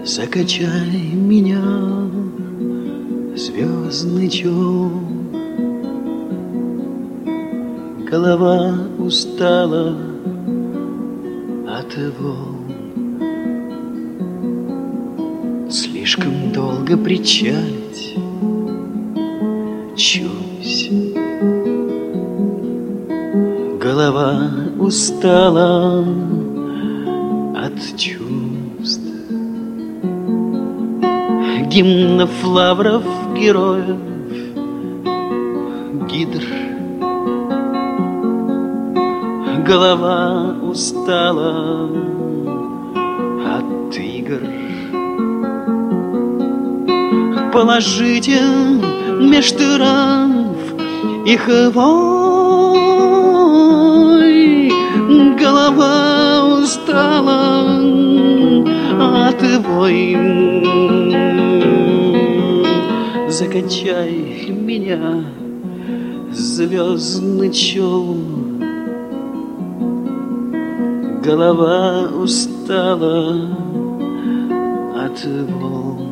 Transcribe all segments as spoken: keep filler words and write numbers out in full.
Закачай меня, звездный чел. Голова устала от волн. Слишком долго причалить, чусь. Голова устала от чувств, гимнов, лавров, героев, гидр. Голова устала от игр. Положите меж трав их вой. Голова устала от войн. Закачай меня, звездный чел. Голова устала от волн.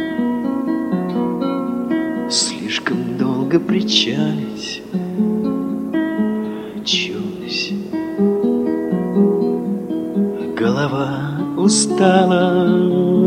Слишком долго причалить, чусь. Голова устала